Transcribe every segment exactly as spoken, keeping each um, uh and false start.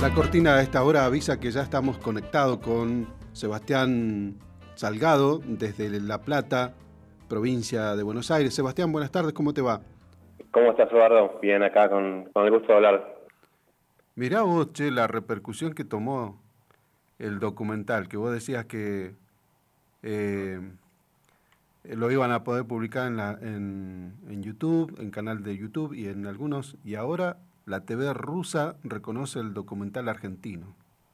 La cortina a esta hora avisa que ya estamos conectados con Sebastián Salgado desde La Plata, provincia de Buenos Aires. Sebastián, buenas tardes, ¿cómo te va? ¿Cómo estás, Eduardo? Bien, acá con, con el gusto de hablar. Mirá vos, che, la repercusión que tomó el documental, que vos decías que eh, lo iban a poder publicar en, la, en, en YouTube, en canal de YouTube y en algunos, y ahora la T V rusa reconoce el documental argentino.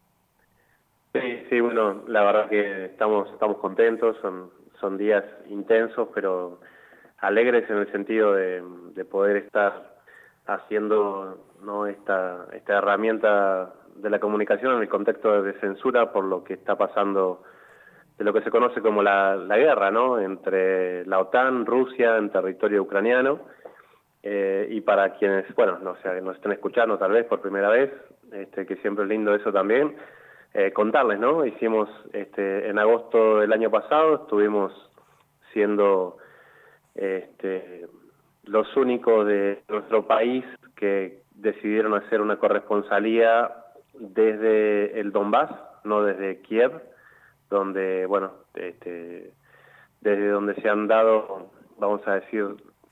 Sí, sí, bueno, la verdad que estamos estamos contentos, son son días intensos, pero alegres en el sentido de, de poder estar haciendo, ¿no?, esta esta herramienta de la comunicación en el contexto de censura por lo que está pasando, de lo que se conoce como la, la guerra, ¿no?, entre la OTAN, Rusia, en territorio ucraniano. Eh, y para quienes, bueno, no sé, nos estén escuchando tal vez por primera vez, este, que siempre es lindo eso también, eh, contarles, ¿no? Hicimos, este, en agosto del año pasado, estuvimos siendo este, los únicos de nuestro país que decidieron hacer una corresponsalía desde el Donbass, no desde Kiev, donde, bueno, este, desde donde se han dado, vamos a decir,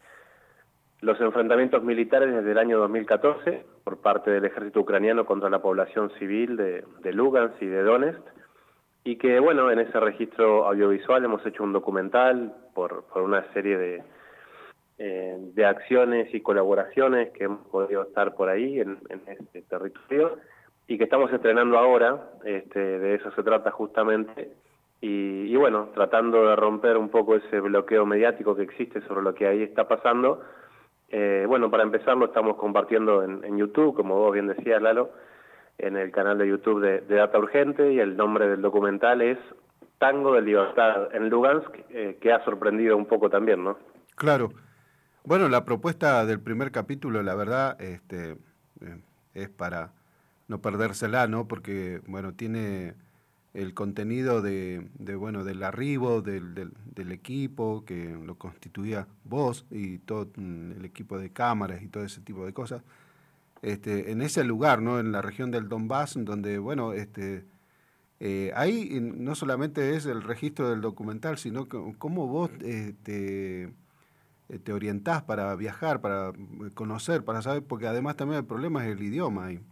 los enfrentamientos militares desde el año dos mil catorce por parte del ejército ucraniano contra la población civil de, de Lugansk y de Donetsk, y que, bueno, en ese registro audiovisual hemos hecho un documental por, por una serie de, eh, de acciones y colaboraciones que hemos podido estar por ahí en, en este territorio y que estamos estrenando ahora. Este, de eso se trata justamente, y, y bueno, tratando de romper un poco ese bloqueo mediático que existe sobre lo que ahí está pasando. Eh, bueno, para empezar lo estamos compartiendo en, en YouTube, como vos bien decías, Lalo, en el canal de YouTube de, de Data Urgente, y el nombre del documental es Tango de Libertad en Lugansk, eh, que ha sorprendido un poco también, ¿no? Claro. Bueno, la propuesta del primer capítulo, la verdad, este, eh, es para no perdérsela, ¿no? Porque, bueno, tiene el contenido de, de bueno, del arribo del, del, del equipo que lo constituía vos y todo el equipo de cámaras y todo ese tipo de cosas, este, en ese lugar, ¿no?, en la región del Donbass, donde, bueno, este, eh, ahí no solamente es el registro del documental, sino que cómo vos este, te orientás para viajar, para conocer, para saber, porque además también el problema es el idioma ahí.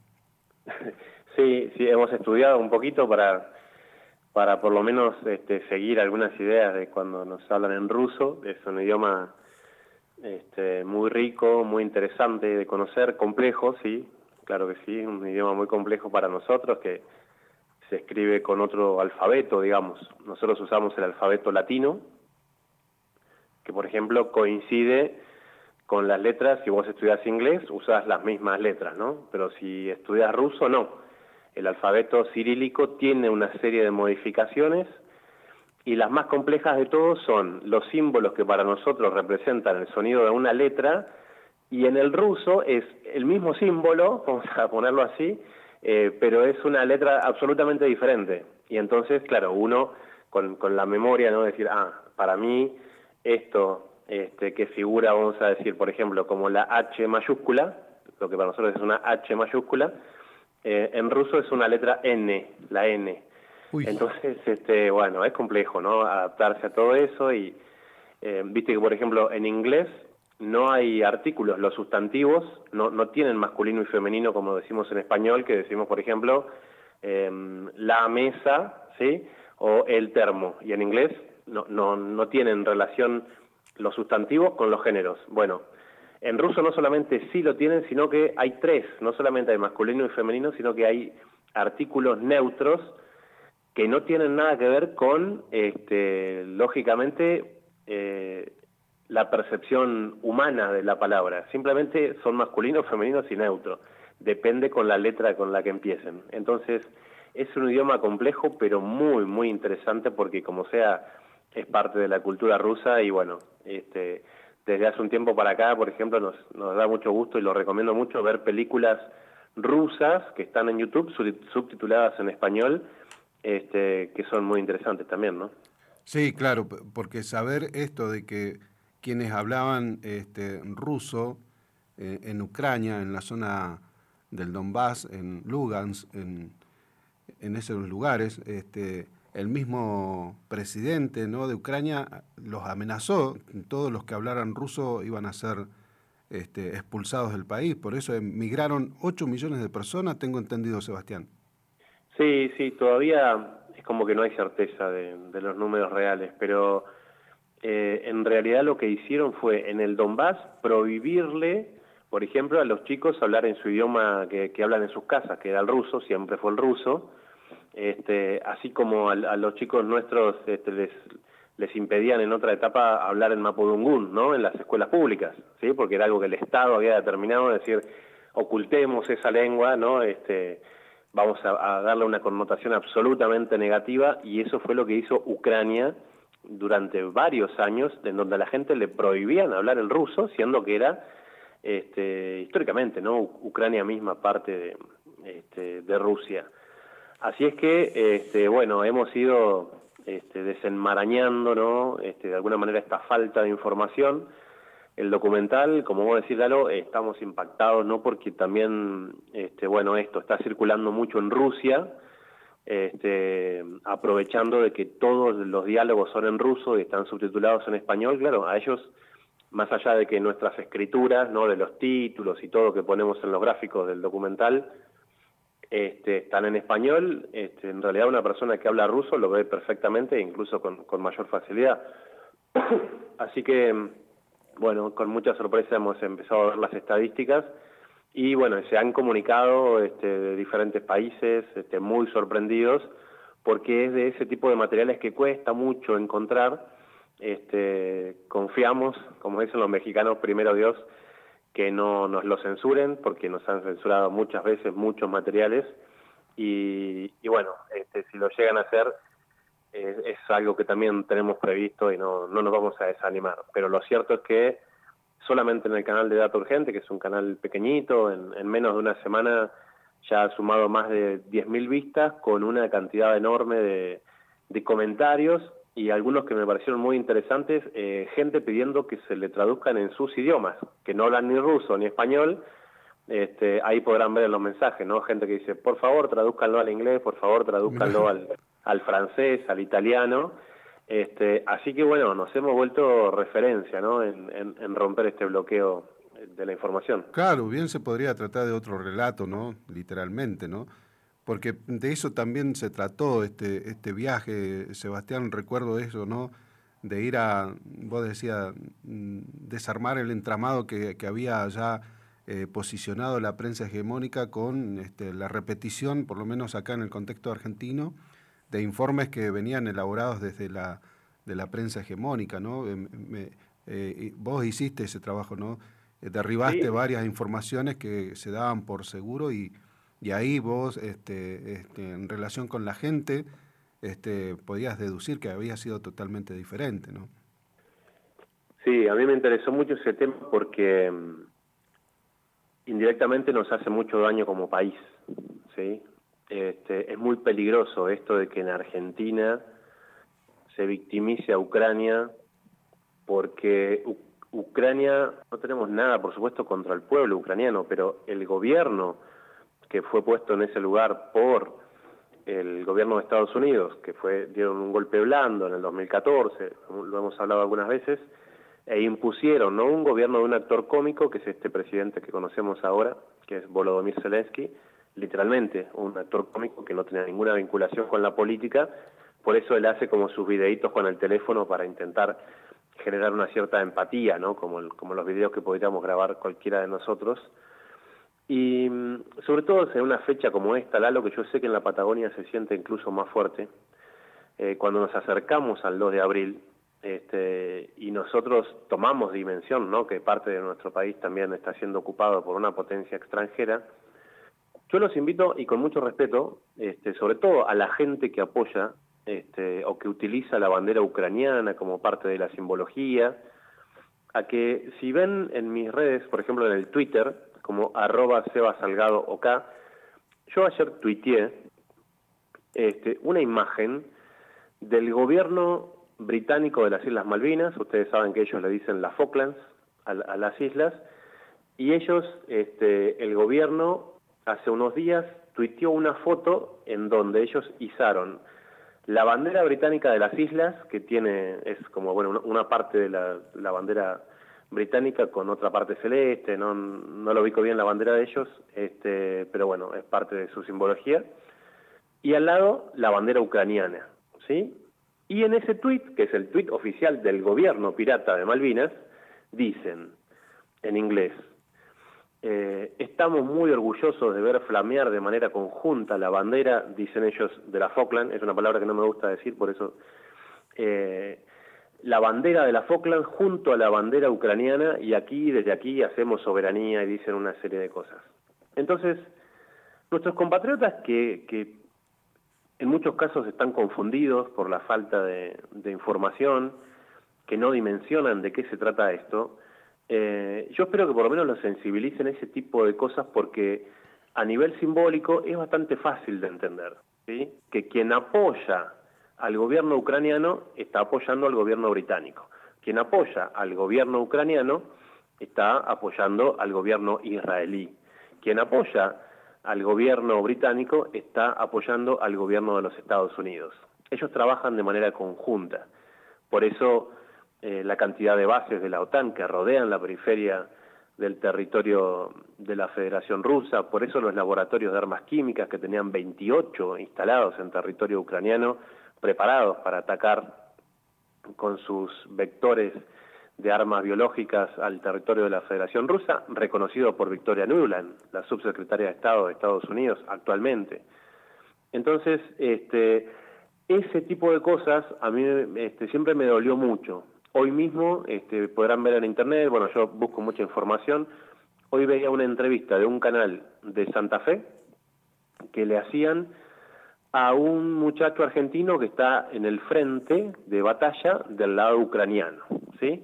Sí, sí, hemos estudiado un poquito para para por lo menos este, seguir algunas ideas de cuando nos hablan en ruso. Es un idioma este, muy rico, muy interesante de conocer, complejo, sí, claro que sí, un idioma muy complejo para nosotros, que se escribe con otro alfabeto, digamos. Nosotros usamos el alfabeto latino, que por ejemplo coincide con las letras. Si vos estudias inglés, usás las mismas letras, ¿no? Pero si estudias ruso, no. El alfabeto cirílico tiene una serie de modificaciones, y las más complejas de todos son los símbolos que para nosotros representan el sonido de una letra, y en el ruso es el mismo símbolo, vamos a ponerlo así, eh, pero es una letra absolutamente diferente. Y entonces, claro, uno con, con la memoria, ¿no?, decir, ah, para mí esto este, que figura, vamos a decir, por ejemplo, como la H mayúscula, lo que para nosotros es una H mayúscula, Eh, en ruso es una letra N, la N. Uy. Entonces, este, bueno, es complejo, ¿no?, adaptarse a todo eso. Y eh, viste que, por ejemplo, en inglés no hay artículos, los sustantivos no, no tienen masculino y femenino como decimos en español, que decimos, por ejemplo, eh, la mesa, ¿sí?, o el termo, y en inglés no, no, no tienen relación los sustantivos con los géneros. Bueno, en ruso no solamente sí lo tienen, sino que hay tres, no solamente hay masculino y femenino, sino que hay artículos neutros que no tienen nada que ver con, este, lógicamente, eh, la percepción humana de la palabra. Simplemente son masculinos, femeninos y neutros. Depende con la letra con la que empiecen. Entonces, es un idioma complejo, pero muy, muy interesante, porque como sea, es parte de la cultura rusa. Y bueno, este... desde hace un tiempo para acá, por ejemplo, nos, nos da mucho gusto, y lo recomiendo mucho, ver películas rusas que están en YouTube, subtituladas en español, este, que son muy interesantes también, ¿no? Sí, claro, porque saber esto de que quienes hablaban este, ruso eh, en Ucrania, en la zona del Donbass, en Lugansk, en, en esos lugares. Este, el mismo presidente, ¿no?, de Ucrania los amenazó, todos los que hablaran ruso iban a ser este, expulsados del país, por eso emigraron ocho millones de personas, tengo entendido, Sebastián. Sí, sí, todavía es como que no hay certeza de, de los números reales, pero eh, en realidad lo que hicieron fue en el Donbass prohibirle, por ejemplo, a los chicos hablar en su idioma que, que hablan en sus casas, que era el ruso, siempre fue el ruso, este, así como a, a los chicos nuestros este, les, les impedían en otra etapa hablar en mapudungún, ¿no?, en las escuelas públicas, ¿sí?, porque era algo que el Estado había determinado, es decir, ocultemos esa lengua, ¿no?, este, vamos a, a darle una connotación absolutamente negativa, y eso fue lo que hizo Ucrania durante varios años, en donde a la gente le prohibían hablar el ruso, siendo que era este, históricamente, ¿no?, Ucrania misma parte de, este, de Rusia. Así es que, este, bueno, hemos ido este, desenmarañando, ¿no?, este, de alguna manera esta falta de información. El documental, como vos decís, Lalo, estamos impactados, ¿no?, porque también, este, bueno, esto está circulando mucho en Rusia, este, aprovechando de que todos los diálogos son en ruso y están subtitulados en español. Claro, a ellos, más allá de que nuestras escrituras, ¿no?, de los títulos y todo que ponemos en los gráficos del documental, Este, están en español, este, en realidad una persona que habla ruso lo ve perfectamente, incluso con, con mayor facilidad. Así que, bueno, con mucha sorpresa hemos empezado a ver las estadísticas y, bueno, se han comunicado este, de diferentes países este, muy sorprendidos, porque es de ese tipo de materiales que cuesta mucho encontrar. Este, confiamos, como dicen los mexicanos, primero Dios, que no nos lo censuren, porque nos han censurado muchas veces muchos materiales, y, y bueno, este, si lo llegan a hacer, eh, es algo que también tenemos previsto y no, no nos vamos a desanimar. Pero lo cierto es que solamente en el canal de Data Urgente, que es un canal pequeñito, en, en menos de una semana ya ha sumado más de diez mil vistas, con una cantidad enorme de, de comentarios, y algunos que me parecieron muy interesantes, eh, gente pidiendo que se le traduzcan en sus idiomas, que no hablan ni ruso ni español. Este, ahí podrán ver los mensajes, ¿no? Gente que dice, por favor, tradúzcanlo al inglés, por favor, tradúzcanlo al, al francés, al italiano. Este, así que, bueno, nos hemos vuelto referencia, ¿no?, en, en, en romper este bloqueo de la información. Claro, bien se podría tratar de otro relato, ¿no?, literalmente, ¿no?, porque de eso también se trató este, este viaje, Sebastián, recuerdo eso, ¿no?, de ir a, vos decías, desarmar el entramado que, que había ya eh, posicionado la prensa hegemónica con este, la repetición, por lo menos acá en el contexto argentino, de informes que venían elaborados desde la, de la prensa hegemónica, ¿no? Eh, me, eh, vos hiciste ese trabajo, ¿no? Derribaste Sí. varias informaciones que se daban por seguro y Y ahí vos, este, este, en relación con la gente, este, podías deducir que había sido totalmente diferente, ¿no? Sí, a mí me interesó mucho ese tema porque um, indirectamente nos hace mucho daño como país, ¿sí? Este, es muy peligroso esto de que en Argentina se victimice a Ucrania, porque U- Ucrania, no tenemos nada, por supuesto, contra el pueblo ucraniano, pero el gobierno que fue puesto en ese lugar por el gobierno de Estados Unidos, que fue dieron un golpe blando en el dos mil catorce, lo hemos hablado algunas veces, e impusieron, ¿no?, un gobierno de un actor cómico, que es este presidente que conocemos ahora, que es Volodymyr Zelensky, literalmente un actor cómico que no tenía ninguna vinculación con la política. Por eso él hace como sus videitos con el teléfono para intentar generar una cierta empatía, ¿no?, como, el, como los videos que podríamos grabar cualquiera de nosotros. Y sobre todo en una fecha como esta, Lalo, que yo sé que en la Patagonia se siente incluso más fuerte, eh, cuando nos acercamos al dos de abril, este, y nosotros tomamos dimensión, ¿no?, que parte de nuestro país también está siendo ocupado por una potencia extranjera. Yo los invito, y con mucho respeto, este, sobre todo a la gente que apoya este, o que utiliza la bandera ucraniana como parte de la simbología, a que si ven en mis redes, por ejemplo en el Twitter, como arroba Seba Salgado OK, yo ayer tuiteé este, una imagen del gobierno británico de las Islas Malvinas. Ustedes saben que ellos le dicen las Falklands a, a las islas, y ellos, este, el gobierno hace unos días tuiteó una foto en donde ellos izaron la bandera británica de las islas, que tiene, es como, bueno, una parte de la, la bandera británica con otra parte celeste, no, no lo ubico bien la bandera de ellos, este, pero bueno, es parte de su simbología. Y al lado, la bandera ucraniana, ¿sí? Y en ese tuit, que es el tuit oficial del gobierno pirata de Malvinas, dicen, en inglés, Eh, estamos muy orgullosos de ver flamear de manera conjunta la bandera, dicen ellos, de la Falkland, es una palabra que no me gusta decir, por eso, eh, la bandera de la Falkland junto a la bandera ucraniana, y aquí, desde aquí, hacemos soberanía, y dicen una serie de cosas. Entonces, nuestros compatriotas que, que en muchos casos están confundidos por la falta de, de información, que no dimensionan de qué se trata esto, Eh, yo espero que por lo menos los sensibilicen ese tipo de cosas, porque a nivel simbólico es bastante fácil de entender, ¿sí? Que quien apoya al gobierno ucraniano está apoyando al gobierno británico. Quien apoya al gobierno ucraniano está apoyando al gobierno israelí. Quien apoya al gobierno británico está apoyando al gobierno de los Estados Unidos. Ellos trabajan de manera conjunta. Por eso Eh, la cantidad de bases de la OTAN que rodean la periferia del territorio de la Federación Rusa, por eso los laboratorios de armas químicas, que tenían veintiocho instalados en territorio ucraniano, preparados para atacar con sus vectores de armas biológicas al territorio de la Federación Rusa, reconocido por Victoria Nuland, la subsecretaria de Estado de Estados Unidos actualmente. Entonces, este, ese tipo de cosas a mí este, siempre me dolió mucho. Hoy mismo este, podrán ver en internet, bueno, yo busco mucha información, hoy veía una entrevista de un canal de Santa Fe que le hacían a un muchacho argentino que está en el frente de batalla del lado ucraniano, ¿sí?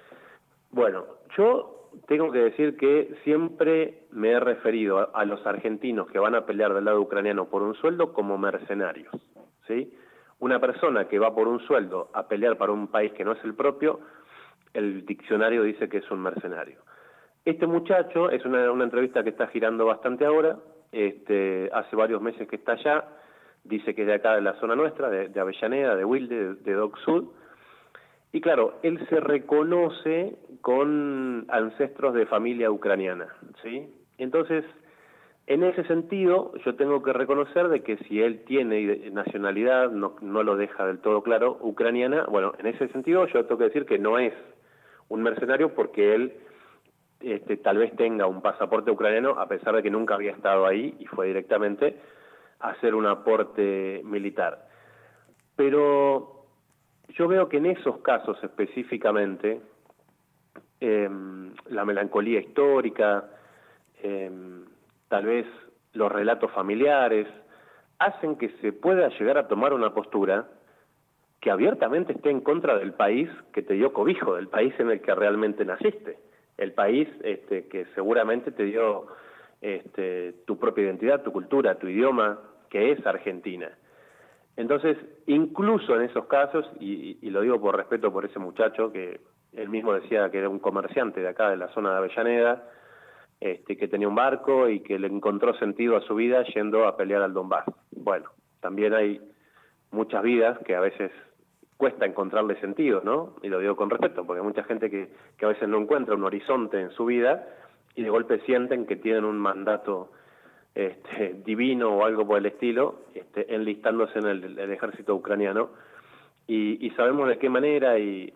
Bueno, yo tengo que decir que siempre me he referido a, a los argentinos que van a pelear del lado ucraniano por un sueldo como mercenarios, ¿sí? Una persona que va por un sueldo a pelear para un país que no es el propio, el diccionario dice que es un mercenario. Este muchacho, es una, una entrevista que está girando bastante ahora, este, hace varios meses que está allá, dice que es de acá de la zona nuestra, de, de Avellaneda, de Wilde, de, de Dock Sud, y claro, él se reconoce con ancestros de familia ucraniana, ¿sí? Entonces, en ese sentido, yo tengo que reconocer de que si él tiene nacionalidad, no, no lo deja del todo claro, ucraniana, bueno, en ese sentido yo tengo que decir que no es un mercenario, porque él este, tal vez tenga un pasaporte ucraniano, a pesar de que nunca había estado ahí y fue directamente a hacer un aporte militar. Pero yo veo que en esos casos específicamente, eh, la melancolía histórica, eh, tal vez los relatos familiares, hacen que se pueda llegar a tomar una postura que abiertamente esté en contra del país que te dio cobijo, del país en el que realmente naciste, el país este, que seguramente te dio este, tu propia identidad, tu cultura, tu idioma, que es Argentina. Entonces, incluso en esos casos, y, y lo digo por respeto por ese muchacho, que él mismo decía que era un comerciante de acá, de la zona de Avellaneda, Este, que tenía un barco y que le encontró sentido a su vida yendo a pelear al Donbass. Bueno, también hay muchas vidas que a veces cuesta encontrarle sentido, ¿no? Y lo digo con respeto, porque hay mucha gente que, que a veces no encuentra un horizonte en su vida y de golpe sienten que tienen un mandato este, divino o algo por el estilo, este, enlistándose en el, el ejército ucraniano, y, y sabemos de qué manera y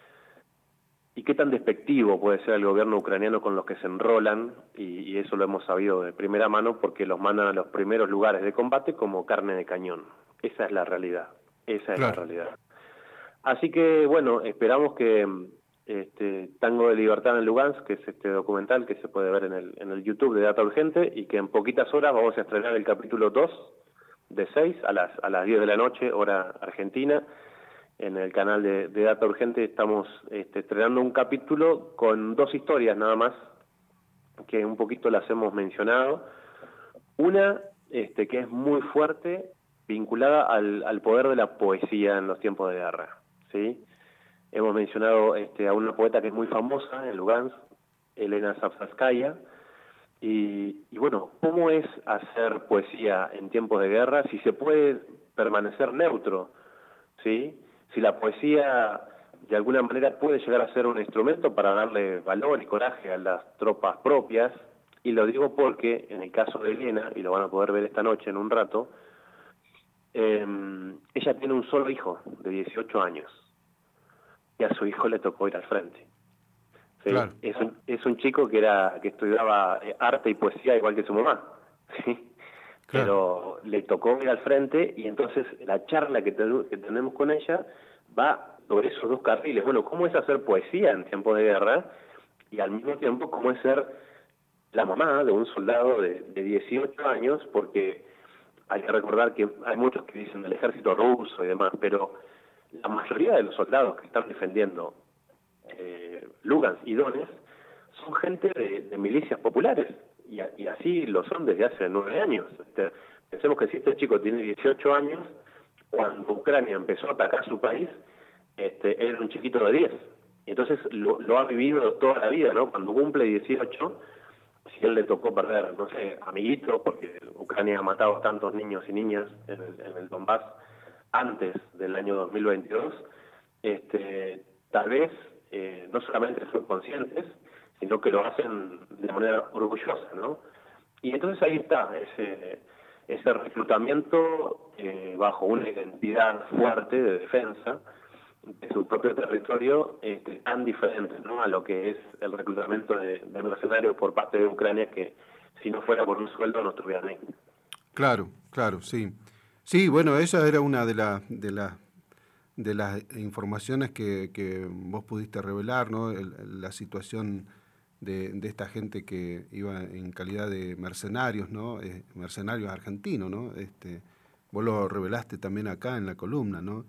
¿Y qué tan despectivo puede ser el gobierno ucraniano con los que se enrolan? Y, y eso lo hemos sabido de primera mano, porque los mandan a los primeros lugares de combate como carne de cañón. Esa es la realidad, esa es claro. la realidad. Así que, bueno, esperamos que este, Tango de Libertad en Lugansk, que es este documental que se puede ver en el, en el YouTube de Data Urgente, y que en poquitas horas vamos a estrenar el capítulo dos de seis a las, a las diez de la noche, hora argentina. En el canal de, de Data Urgente estamos este, estrenando un capítulo con dos historias nada más, que un poquito las hemos mencionado. Una este, que es muy fuerte, vinculada al, al poder de la poesía en los tiempos de guerra, ¿sí? Hemos mencionado este, a una poeta que es muy famosa en Lugansk, Elena Savtskaya, Y, y bueno, ¿cómo es hacer poesía en tiempos de guerra si se puede permanecer neutro? ¿Sí? Si la poesía de alguna manera puede llegar a ser un instrumento para darle valor y coraje a las tropas propias, y lo digo porque en el caso de Elena, y lo van a poder ver esta noche en un rato, eh, ella tiene un solo hijo de dieciocho años, y a su hijo le tocó ir al frente. ¿Sí? Claro. Es un, es un chico que era que estudiaba arte y poesía igual que su mamá, ¿sí? Claro. Pero le tocó ir al frente, y entonces la charla que, te, que tenemos con ella va sobre esos dos carriles. Bueno, ¿cómo es hacer poesía en tiempos de guerra? Y al mismo tiempo, ¿cómo es ser la mamá de un soldado de, de dieciocho años? Porque hay que recordar que hay muchos que dicen del ejército ruso y demás, pero la mayoría de los soldados que están defendiendo eh, Lugansk y Donetsk son gente de, de milicias populares, y, a, y así lo son desde hace nueve años. Este, pensemos que si este chico tiene dieciocho años, cuando Ucrania empezó a atacar su país, este, era un chiquito de diez. Y entonces lo, lo ha vivido toda la vida, ¿no? Cuando cumple dieciocho, si él le tocó perder, no sé, amiguitos, porque Ucrania ha matado a tantos niños y niñas en el, en el Donbass antes del año dos mil veintidós, este, tal vez eh, no solamente son conscientes, sino que lo hacen de manera orgullosa, ¿no? Y entonces ahí está ese, ese reclutamiento eh, bajo una identidad fuerte de defensa de su propio territorio, este, tan diferente, ¿no?, a lo que es el reclutamiento de, de mercenarios por parte de Ucrania, que si no fuera por un sueldo no estuvieran ahí. Claro, claro, sí. Sí, bueno, esa era una de las de las de las informaciones que, que vos pudiste revelar, ¿no? El, la situación de, de esta gente que iba en calidad de mercenarios, ¿no? Eh, mercenarios argentinos, ¿no? Este, vos lo revelaste también acá en la columna, ¿no?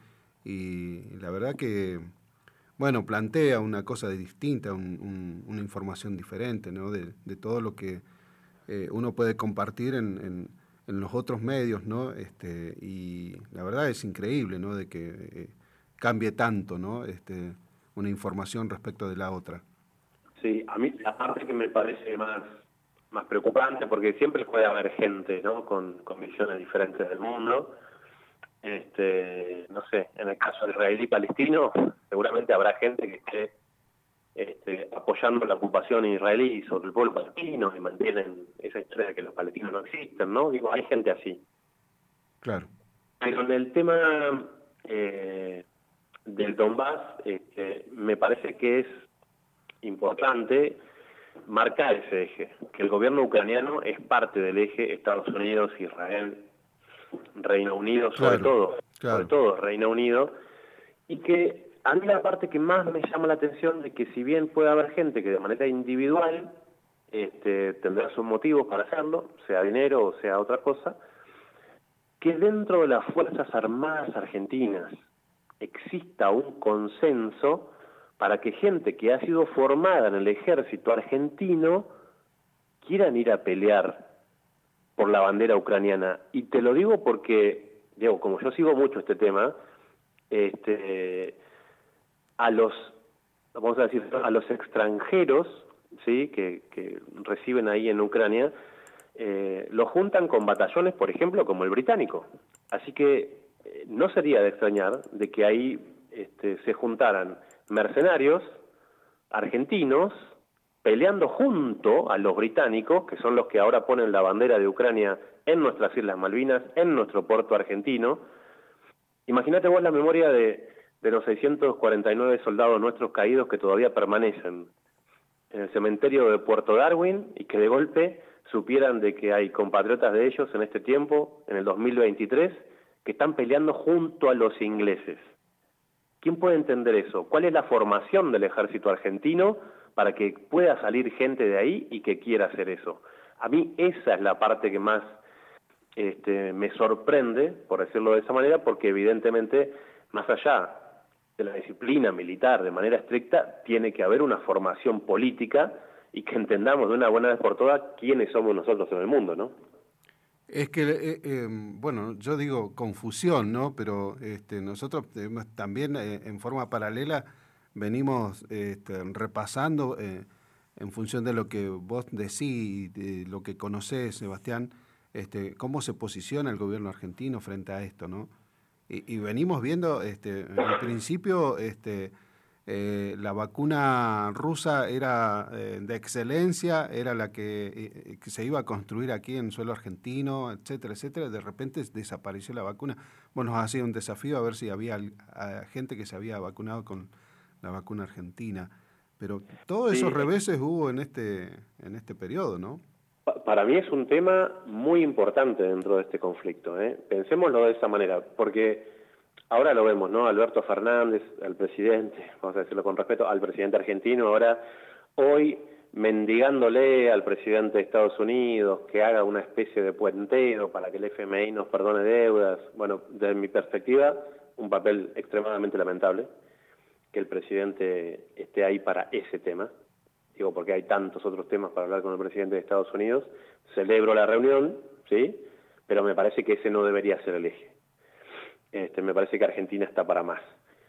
Y la verdad que, bueno, plantea una cosa distinta, un, un, una información diferente, ¿no? De, de todo lo que eh, uno puede compartir en, en, en los otros medios, ¿no? Este, y la verdad es increíble, ¿no? De que eh, cambie tanto, ¿no? Este, una información respecto de la otra. Sí, a mí la parte que me parece más más preocupante, porque siempre puede haber gente, ¿no?, con, con visiones diferentes del mundo. Este, no sé, en el caso de israelí-palestino, seguramente habrá gente que esté este, apoyando la ocupación israelí sobre el pueblo palestino y mantienen esa historia de que los palestinos no existen, ¿no? Digo, hay gente así. Claro. Pero en el tema eh, del Donbass, este, me parece que es importante marcar ese eje, que el gobierno ucraniano es parte del eje Estados Unidos, Israel, Reino Unido, sobre Claro, todo, claro. sobre todo Reino Unido, y que a mí la parte que más me llama la atención de que si bien puede haber gente que de manera individual este, tendrá sus motivos para hacerlo, sea dinero o sea otra cosa, que dentro de las Fuerzas Armadas Argentinas exista un consenso para que gente que ha sido formada en el ejército argentino quieran ir a pelear por la bandera ucraniana. Y te lo digo porque, Diego, como yo sigo mucho este tema, este, a los, vamos a decir, a los extranjeros, sí, que, que reciben ahí en Ucrania, eh, los juntan con batallones, por ejemplo, como el británico. Así que eh, no sería de extrañar de que ahí este, se juntaran mercenarios argentinos peleando junto a los británicos, que son los que ahora ponen la bandera de Ucrania en nuestras Islas Malvinas, en nuestro puerto argentino. Imagínate vos la memoria de, de los seiscientos cuarenta y nueve soldados nuestros caídos que todavía permanecen en el cementerio de Puerto Darwin, y que de golpe supieran de que hay compatriotas de ellos en este tiempo, en el dos mil veintitrés, que están peleando junto a los ingleses. ¿Quién puede entender eso? ¿Cuál es la formación del ejército argentino para que pueda salir gente de ahí y que quiera hacer eso? A mí esa es la parte que más este, me sorprende, por decirlo de esa manera, porque evidentemente, más allá de la disciplina militar de manera estricta, tiene que haber una formación política y que entendamos de una buena vez por todas quiénes somos nosotros en el mundo, ¿no? Es que, eh, eh, bueno, yo digo confusión, ¿no? Pero este, nosotros también eh, en forma paralela venimos este, repasando eh, en función de lo que vos decís, de lo que conocés, Sebastián, este, cómo se posiciona el gobierno argentino frente a esto, ¿no? Y, y venimos viendo, este, en principio, este, eh, la vacuna rusa era eh, de excelencia, era la que, eh, que se iba a construir aquí en suelo argentino, etcétera, etcétera. De repente desapareció la vacuna. Bueno, ha sido un desafío a ver si había a, gente que se había vacunado con la vacuna argentina. Pero todos esos Sí, reveses hubo en este, en este periodo, ¿no? para mí es un tema muy importante dentro de este conflicto, ¿eh? Pensémoslo de esa manera, porque ahora lo vemos, ¿no? Alberto Fernández, el presidente, vamos a decirlo con respeto, al presidente argentino, ahora hoy mendigándole al presidente de Estados Unidos que haga una especie de puenteo para que el F M I nos perdone deudas. Bueno, desde mi perspectiva, un papel extremadamente lamentable que el presidente esté ahí para ese tema. Digo, porque hay tantos otros temas para hablar con el presidente de Estados Unidos. Celebro la reunión, ¿sí? Pero me parece que ese no debería ser el eje. Este, me parece que Argentina está para más.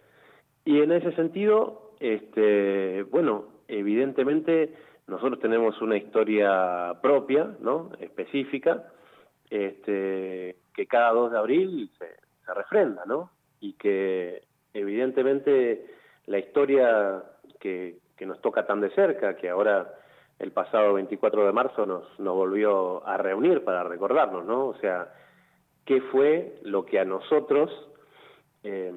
Y en ese sentido, este, bueno, evidentemente nosotros tenemos una historia propia, ¿no? Específica, este, que cada dos de abril se, se refrenda, ¿no? Y que evidentemente la historia que, que nos toca tan de cerca, que ahora el pasado veinticuatro de marzo nos, nos volvió a reunir para recordarnos, ¿no? O sea, ¿qué fue lo que a nosotros eh,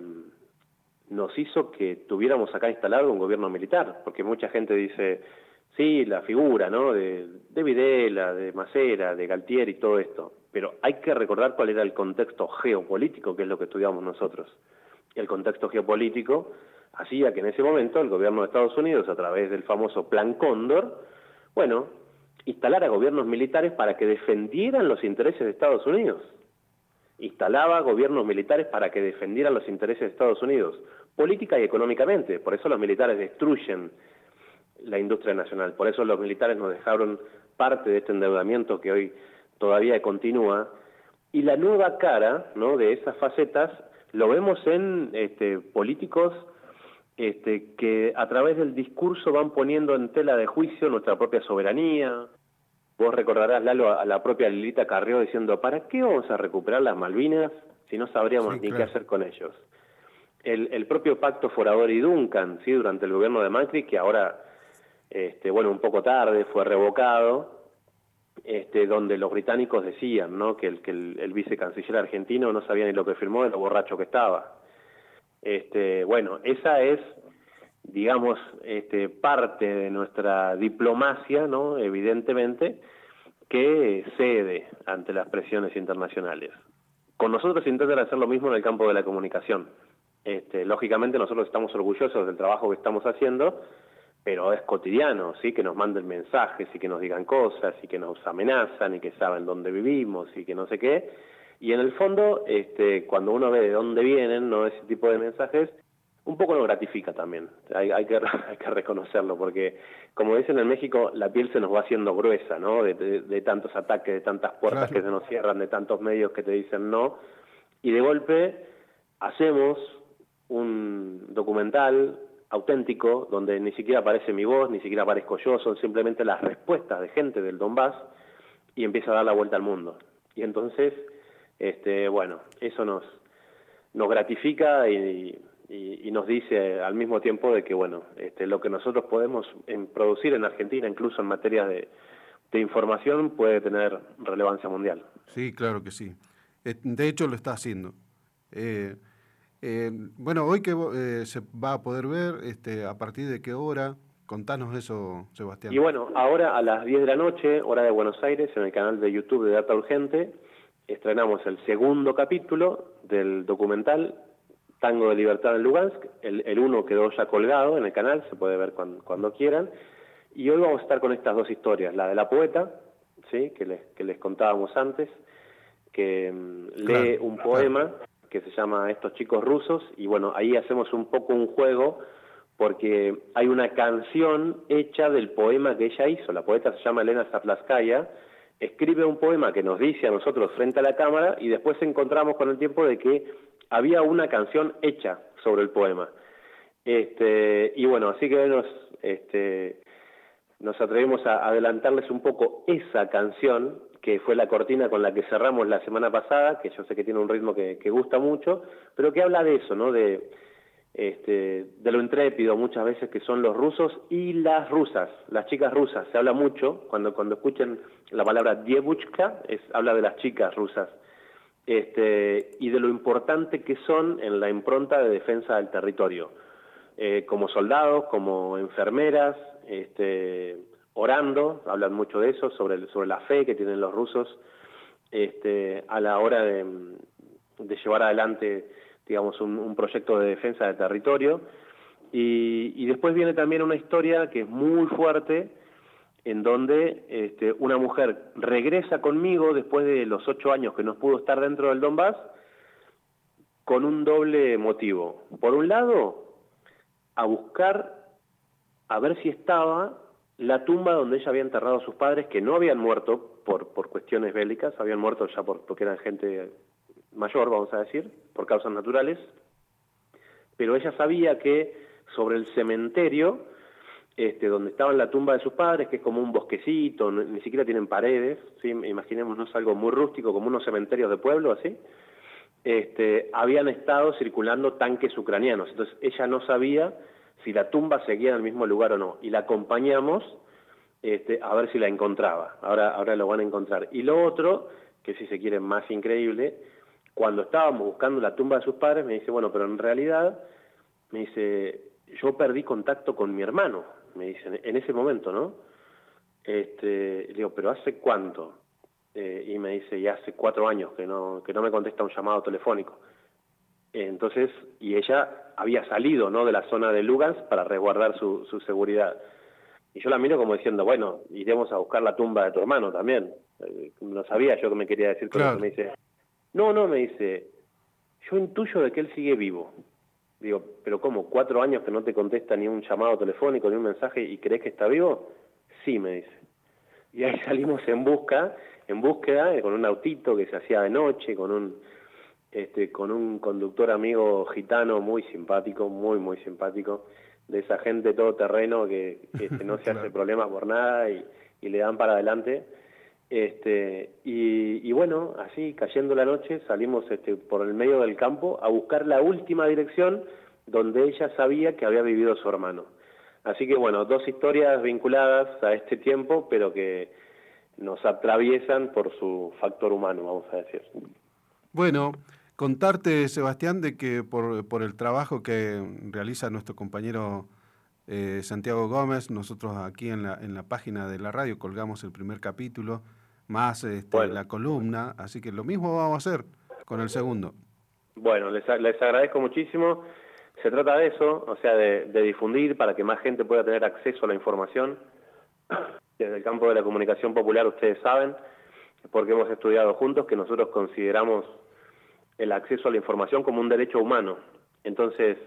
nos hizo que tuviéramos acá instalado un gobierno militar? Porque mucha gente dice, sí, la figura, ¿no? De, de Videla, de Macera, de Galtieri y todo esto. Pero hay que recordar cuál era el contexto geopolítico, que es lo que estudiamos nosotros. El contexto geopolítico hacía que en ese momento el gobierno de Estados Unidos, a través del famoso Plan Cóndor, bueno, instalara gobiernos militares para que defendieran los intereses de Estados Unidos. Instalaba gobiernos militares para que defendieran los intereses de Estados Unidos, política y económicamente. Por eso los militares destruyen la industria nacional. Por eso los militares nos dejaron parte de este endeudamiento que hoy todavía continúa. Y la nueva cara, ¿no?, de esas facetas lo vemos en este, políticos este, que a través del discurso van poniendo en tela de juicio nuestra propia soberanía. Vos recordarás, Lalo, a la propia Lilita Carrió diciendo, ¿para qué vamos a recuperar las Malvinas si no sabríamos sí, ni claro. qué hacer con ellos? El, el propio pacto Foradori-Duncan, ¿sí?, durante el gobierno de Macri, que ahora, este, bueno, un poco tarde fue revocado, este, donde los británicos decían, ¿no?, que el, que el, el vicecanciller argentino no sabía ni lo que firmó de lo borracho que estaba. Este, bueno, esa es, digamos, este, parte de nuestra diplomacia, ¿no?, evidentemente, que cede ante las presiones internacionales. Con nosotros se intenta hacer lo mismo en el campo de la comunicación. Este, lógicamente nosotros estamos orgullosos del trabajo que estamos haciendo, pero es cotidiano, ¿sí?, que nos manden mensajes y que nos digan cosas y que nos amenazan y que saben dónde vivimos y que no sé qué. Y en el fondo, este, cuando uno ve de dónde vienen, ¿no?, ese tipo de mensajes, un poco nos gratifica también. Hay, hay, que, hay que reconocerlo, porque, como dicen en México, la piel se nos va haciendo gruesa, ¿no?, de, de, de tantos ataques, de tantas puertas claro. que se nos cierran, de tantos medios que te dicen no. Y de golpe hacemos un documental auténtico, donde ni siquiera aparece mi voz, ni siquiera aparezco yo, son simplemente las respuestas de gente del Donbass, y empieza a dar la vuelta al mundo. Y entonces, este, bueno, eso nos, nos gratifica y, y, y nos dice al mismo tiempo de que, bueno, este, lo que nosotros podemos en producir en Argentina, incluso en materia de, de información, puede tener relevancia mundial. Sí, claro que sí. De hecho, lo está haciendo. Eh, Eh, bueno, hoy que eh, se va a poder ver, este, ¿a partir de qué hora? Contanos eso, Sebastián. Y bueno, ahora a las diez de la noche, hora de Buenos Aires, en el canal de YouTube de Data Urgente, estrenamos el segundo capítulo del documental Tango de Libertad en Lugansk. El, el uno quedó ya colgado en el canal, se puede ver cuando, cuando quieran. Y hoy vamos a estar con estas dos historias, la de la poeta, ¿sí?, que les, que les contábamos antes, que um, claro, lee un poema... Claro. que se llama Estos chicos rusos, y bueno, ahí hacemos un poco un juego, porque hay una canción hecha del poema que ella hizo. La poeta se llama Elena Zaplatskaya, escribe un poema que nos dice a nosotros frente a la cámara, y después encontramos con el tiempo de que había una canción hecha sobre el poema. Este, y bueno, así que nos, este, nos atrevimos a adelantarles un poco esa canción, que fue la cortina con la que cerramos la semana pasada, que yo sé que tiene un ritmo que, que gusta mucho, pero que habla de eso, ¿no? De, este, de lo intrépido muchas veces que son los rusos y las rusas, las chicas rusas. Se habla mucho, cuando, cuando escuchen la palabra dievuchka, es, habla de las chicas rusas, este, y de lo importante que son en la impronta de defensa del territorio, eh, como soldados, como enfermeras, este, orando, hablan mucho de eso, sobre, sobre la fe que tienen los rusos este, a la hora de, de llevar adelante, digamos, un, un proyecto de defensa del territorio. Y, y después viene también una historia que es muy fuerte, en donde este, una mujer regresa conmigo después de los ocho años que no pudo estar dentro del Donbass, con un doble motivo. Por un lado, a buscar, a ver si estaba la tumba donde ella había enterrado a sus padres, que no habían muerto por, por cuestiones bélicas, habían muerto ya por, porque eran gente mayor, vamos a decir, por causas naturales, pero ella sabía que sobre el cementerio, este, donde estaba la tumba de sus padres, que es como un bosquecito, no, ni siquiera tienen paredes, ¿sí? Imaginémonos algo muy rústico, como unos cementerios de pueblo, así, este, habían estado circulando tanques ucranianos, entonces ella no sabía si la tumba seguía en el mismo lugar o no, y la acompañamos este, a ver si la encontraba. Ahora, ahora lo van a encontrar. Y lo otro, que si se quiere más increíble, cuando estábamos buscando la tumba de sus padres, me dice, bueno, pero en realidad, me dice, yo perdí contacto con mi hermano, me dice, en ese momento, ¿no? Este, le digo, ¿pero hace cuánto? Eh, y me dice, ya hace cuatro años que no, que no me contesta un llamado telefónico. Entonces, y ella había salido, ¿no?, de la zona de Lugansk para resguardar su, su seguridad. Y yo la miro como diciendo, bueno, iremos a buscar la tumba de tu hermano también. Eh, no sabía yo que me quería decir con claro. eso. Me dice, no, no, me dice, yo intuyo de que él sigue vivo. Digo, ¿pero cómo? ¿Cuatro años que no te contesta ni un llamado telefónico, ni un mensaje, y crees que está vivo? Sí, me dice. Y ahí salimos en busca, en búsqueda, con un autito que se hacía de noche, con un... Este, con un conductor amigo gitano muy simpático, muy, muy simpático, de esa gente todoterreno que, que este, no se claro. hace problemas por nada y, y le dan para adelante. Este, y, y bueno, así, cayendo la noche, salimos este, por el medio del campo a buscar la última dirección donde ella sabía que había vivido su hermano. Así que bueno, dos historias vinculadas a este tiempo, pero que nos atraviesan por su factor humano, vamos a decir. Bueno, contarte, Sebastián, de que por, por el trabajo que realiza nuestro compañero eh, Santiago Gómez, nosotros aquí en la, en la página de la radio colgamos el primer capítulo, más este, bueno. la columna, así que lo mismo vamos a hacer con el segundo. Bueno, les, les agradezco muchísimo. Se trata de eso, o sea, de, de difundir para que más gente pueda tener acceso a la información. Desde el campo de la comunicación popular, ustedes saben, porque hemos estudiado juntos, que nosotros consideramos el acceso a la información como un derecho humano. Entonces,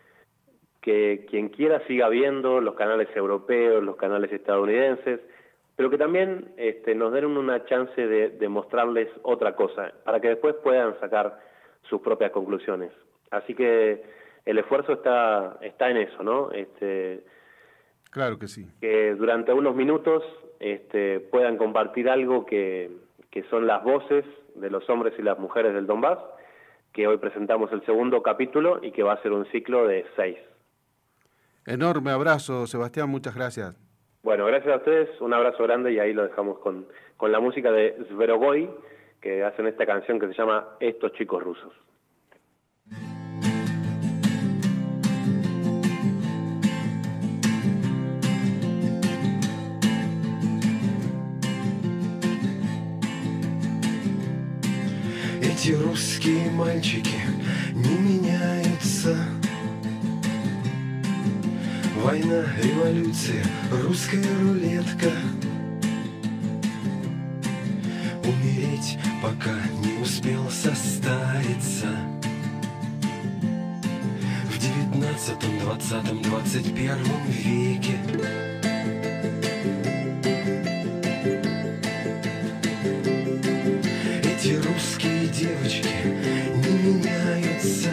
que quien quiera siga viendo los canales europeos, los canales estadounidenses, pero que también este, nos den una chance de, de mostrarles otra cosa, para que después puedan sacar sus propias conclusiones. Así que el esfuerzo está, está en eso, ¿no? Este, claro que sí. Que durante unos minutos este, puedan compartir algo que, que son las voces de los hombres y las mujeres del Donbass, que hoy presentamos el segundo capítulo y que va a ser un ciclo de seis. Enorme abrazo, Sebastián, muchas gracias. Bueno, gracias a ustedes, un abrazo grande y ahí lo dejamos con, con la música de Zverogoy, que hacen esta canción que se llama Estos chicos rusos. Эти русские мальчики не меняются. Война, революция, русская рулетка. Умереть, пока не успел состариться. В девятнадцатом, двадцатом, двадцать первом веке. Эти русские девочки не меняются.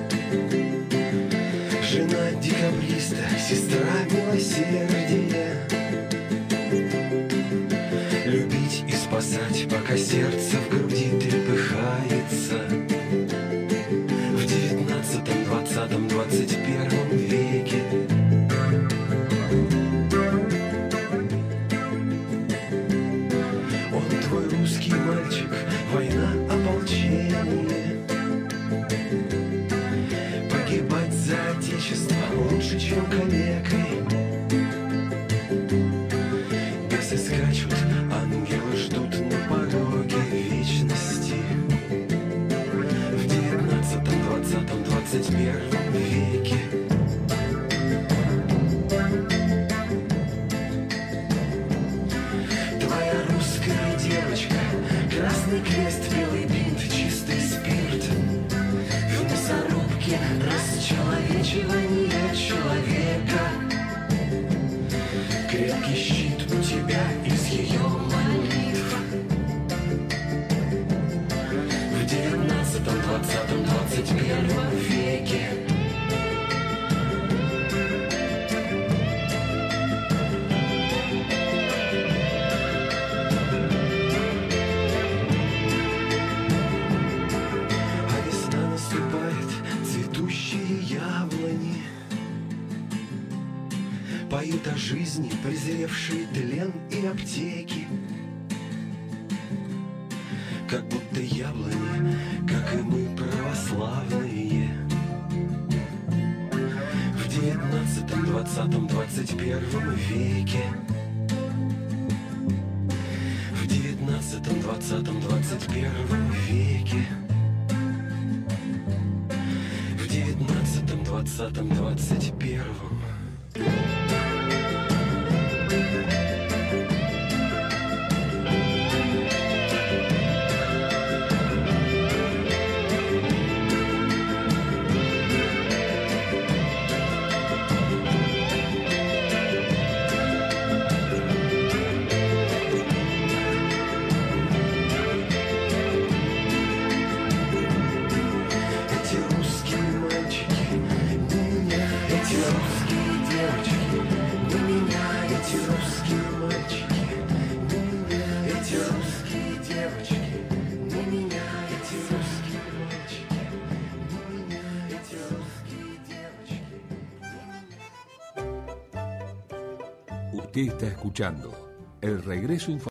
Жена декабриста, сестра милосердия. сердце в груди трепыхается. В девятнадцатом, двадцатом, двадцать первом веке. Он твой русский мальчик, война, ополчение. Погибать за отечество лучше, чем калекой. Бесы скачут, ангелы ждут на пороге вечности. В девятнадцатом, двадцатом, двадцать первом веке. Твоя русская девочка, красный крест, белый бинт, чистый спирт. В мясорубке расчеловечивание человека. Крепкий щит у тебя из ее молитв. В девятнадцатом, двадцатом, двадцать первом веке. А весна наступает, цветущие яблони поют о жизни, презревшие тлен и аптеки. Как будто яблони, как и мы, православные. В девятнадцатом, двадцатом, двадцать первом веке. В девятнадцатом, двадцатом, двадцать первом веке. В девятнадцатом, двадцатом, двадцать первом. Эти русские мальчики, не меня, эти русские девочки, не меня, эти русские мальчики, не меня, эти русские девочки, не меня, эти rусские мальчики, не меня, эти rусские девочки. Usted está escuchando El Regreso Informativo.